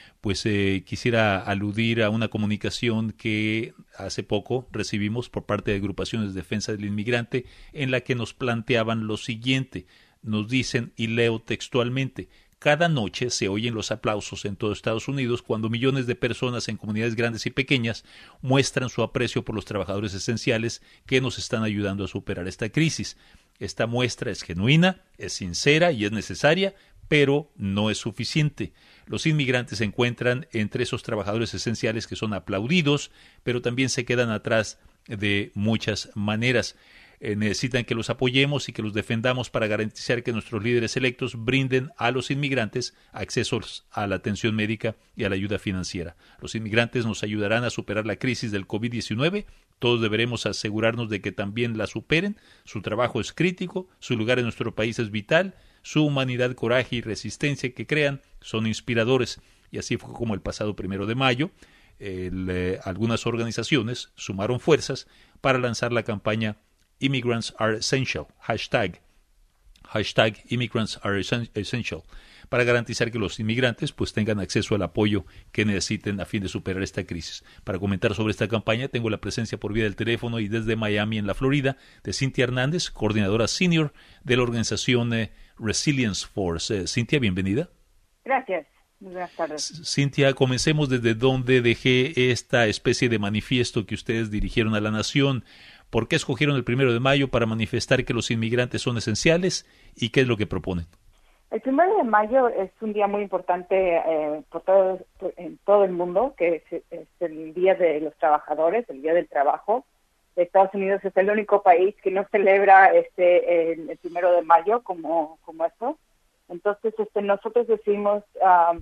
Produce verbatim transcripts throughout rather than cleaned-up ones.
pues eh, quisiera aludir a una comunicación que hace poco recibimos por parte de agrupaciones de defensa del inmigrante en la que nos planteaban lo siguiente. Nos dicen, y leo textualmente, cada noche se oyen los aplausos en todo Estados Unidos cuando millones de personas en comunidades grandes y pequeñas muestran su aprecio por los trabajadores esenciales que nos están ayudando a superar esta crisis. Esta muestra es genuina, es sincera y es necesaria, pero no es suficiente. Los inmigrantes se encuentran entre esos trabajadores esenciales que son aplaudidos, pero también se quedan atrás de muchas maneras. Eh, necesitan que los apoyemos y que los defendamos para garantizar que nuestros líderes electos brinden a los inmigrantes accesos a la atención médica y a la ayuda financiera. Los inmigrantes nos ayudarán a superar la crisis del COVID diecinueve. Todos deberemos asegurarnos de que también la superen. Su trabajo es crítico, su lugar en nuestro país es vital, su humanidad, coraje y resistencia que crean son inspiradores. Y así fue como el pasado primero de mayo el, eh, algunas organizaciones sumaron fuerzas para lanzar la campaña Immigrants are essential, hashtag, hashtag Immigrants are essential, para garantizar que los inmigrantes pues tengan acceso al apoyo que necesiten a fin de superar esta crisis. Para comentar sobre esta campaña tengo la presencia por vía del teléfono y desde Miami, en la Florida, de Cintia Hernández, coordinadora senior de la organización eh, Resilience Force. Eh, Cintia, bienvenida. Gracias. Buenas tardes. Cintia, comencemos desde donde dejé esta especie de manifiesto que ustedes dirigieron a la nación. ¿Por qué escogieron el primero de mayo para manifestar que los inmigrantes son esenciales y qué es lo que proponen? El primero de mayo es un día muy importante eh, por todo, por, en todo el mundo, que es, es el Día de los Trabajadores, el Día del Trabajo. Estados Unidos es el único país que no celebra este el, el primero de mayo como como esto. Entonces, este nosotros decidimos um,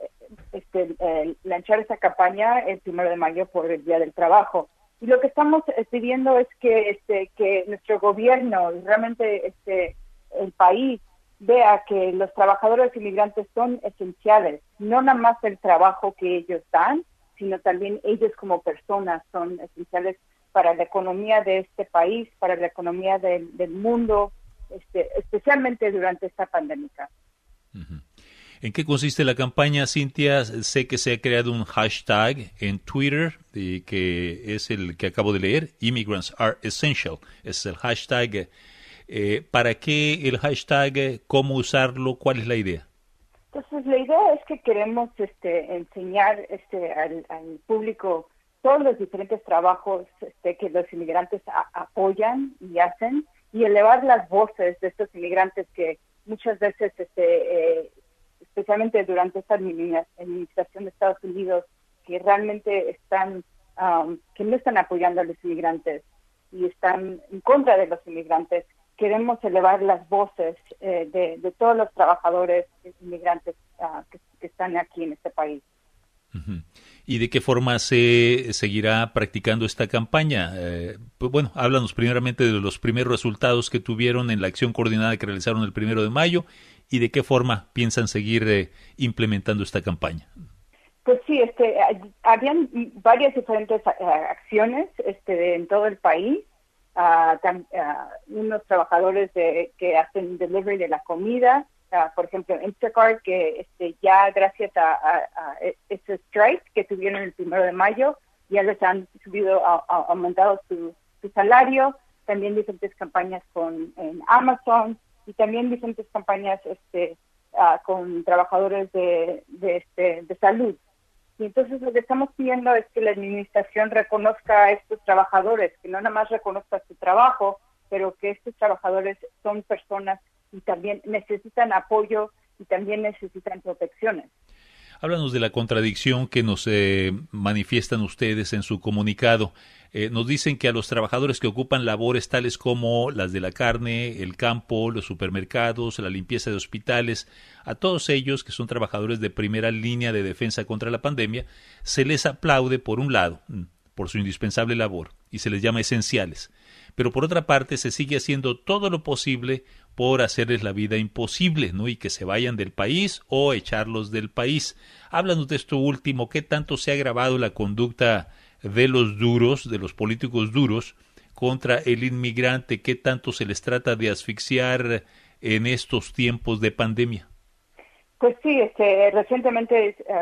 este eh, lanzar esa campaña el primero de mayo por el Día del Trabajo. Y lo que estamos pidiendo es que este que nuestro gobierno y realmente este el país vea que los trabajadores inmigrantes son esenciales, no nada más el trabajo que ellos dan, sino también ellos como personas son esenciales para la economía de este país, para la economía del, del mundo, este, especialmente durante esta pandemia. Uh-huh. ¿En qué consiste la campaña, Cintia? Sé que se ha creado un hashtag en Twitter, y que es el que acabo de leer, Immigrants are essential. Es el hashtag. Eh, ¿Para qué el hashtag? ¿Cómo usarlo? ¿Cuál es la idea? Entonces, la idea es que queremos este, enseñar este, al, al público todos los diferentes trabajos este, que los inmigrantes a, apoyan y hacen, y elevar las voces de estos inmigrantes que muchas veces este, eh, especialmente durante esta administración de Estados Unidos, que realmente están, um, que no están apoyando a los inmigrantes y están en contra de los inmigrantes. Queremos elevar las voces eh, de, de todos los trabajadores inmigrantes uh, que, que están aquí en este país. Uh-huh. ¿Y de qué forma se seguirá practicando esta campaña? Eh, pues bueno, háblanos primeramente de los primeros resultados que tuvieron en la acción coordinada que realizaron el primero de mayo y de qué forma piensan seguir eh, implementando esta campaña. Pues sí, este, habían varias diferentes uh, acciones este, en todo el país. Uh, tam, uh, unos trabajadores de, que hacen delivery de la comida, uh, por ejemplo, Instacart, que este, ya gracias a, a, a ese strike que tuvieron el primero de mayo, ya les han subido, a, a, aumentado su, su salario. También diferentes campañas con en Amazon y también diferentes campañas este, uh, con trabajadores de, de, este, de salud. Y entonces lo que estamos pidiendo es que la administración reconozca a estos trabajadores, que no nada más reconozca su trabajo, pero que estos trabajadores son personas y también necesitan apoyo y también necesitan protecciones. Háblanos de la contradicción que nos eh, manifiestan ustedes en su comunicado. Eh, nos dicen que a los trabajadores que ocupan labores tales como las de la carne, el campo, los supermercados, la limpieza de hospitales, a todos ellos que son trabajadores de primera línea de defensa contra la pandemia, se les aplaude por un lado, por su indispensable labor, y se les llama esenciales. Pero por otra parte se sigue haciendo todo lo posible por hacerles la vida imposible, ¿no? Y que se vayan del país o echarlos del país. Háblanos de esto último, ¿qué tanto se ha agravado la conducta de los duros, de los políticos duros, contra el inmigrante? ¿Qué tanto se les trata de asfixiar en estos tiempos de pandemia? Pues sí, este, recientemente uh,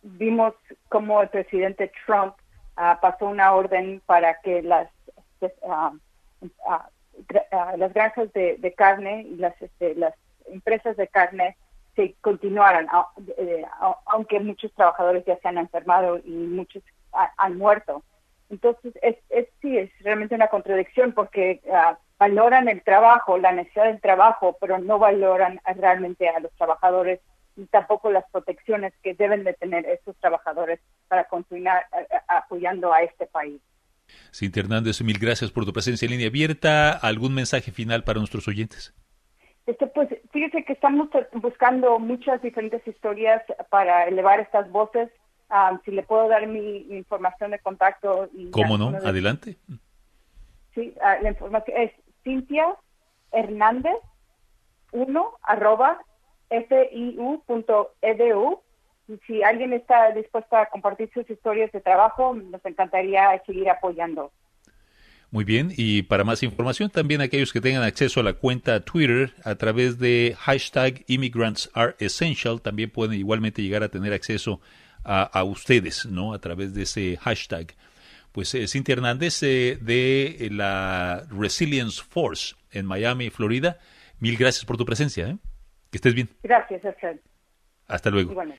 vimos cómo el presidente Trump uh, pasó una orden para que las uh, uh, gra- uh, las granjas de, de carne y las este, las empresas de carne se continuaran, a, eh, a, aunque muchos trabajadores ya se han enfermado y muchos ha, han muerto. Entonces, es, es sí, es realmente una contradicción porque uh, valoran el trabajo, la necesidad del trabajo, pero no valoran realmente a los trabajadores y tampoco las protecciones que deben de tener estos trabajadores para continuar a, a, apoyando a este país. Cintia Hernández, mil gracias por tu presencia en Línea Abierta. ¿Algún mensaje final para nuestros oyentes? Este, pues fíjese que estamos buscando muchas diferentes historias para elevar estas voces. Um, si le puedo dar mi, mi información de contacto. Y ¿Cómo no? De... Adelante. Sí, uh, la información es Cintia Hernández uno arroba fiu punto edu. Y si alguien está dispuesto a compartir sus historias de trabajo, nos encantaría seguir apoyando. Muy bien, y para más información, también aquellos que tengan acceso a la cuenta Twitter a través de hashtag Immigrants Are Essential, también pueden igualmente llegar a tener acceso a, a ustedes, ¿no? A través de ese hashtag. Pues eh, Cintia Hernández eh, de la Resilience Force en Miami, Florida, mil gracias por tu presencia, ¿eh? Que estés bien. Gracias, Alfred. Hasta luego. Igualmente.